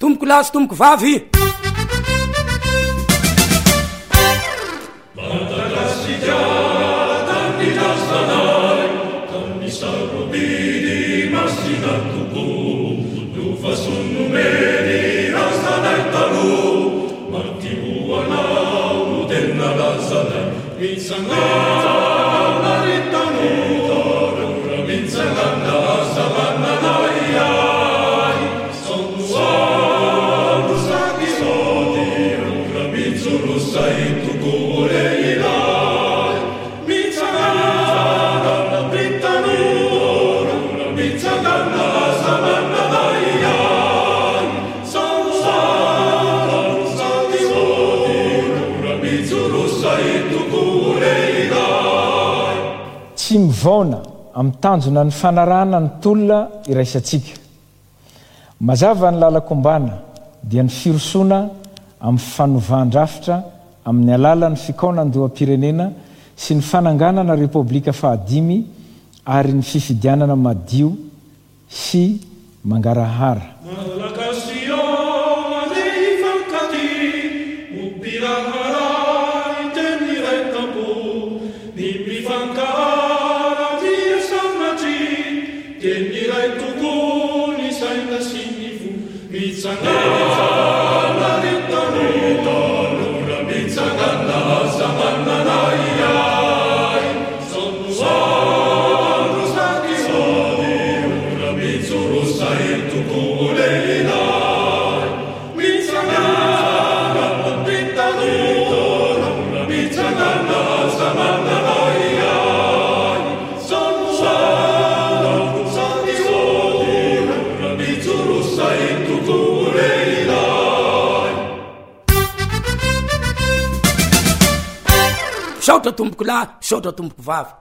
tomboko lahy sy tomboko vavy. Tsy mivaona amin'ny tanjona ny fanarahana ny tolona iraisantsika. Mazava ny lalakombana dia ny firosoana amin'ny fanovàn-drafitra amin'ny alalan'ny fikaonandoham-pirenena sy ny fananganana repoblika fahadimy ary ny fifidianana madio sy mangarahara. Saotra tomboko lahy, saotra tomboko vavy.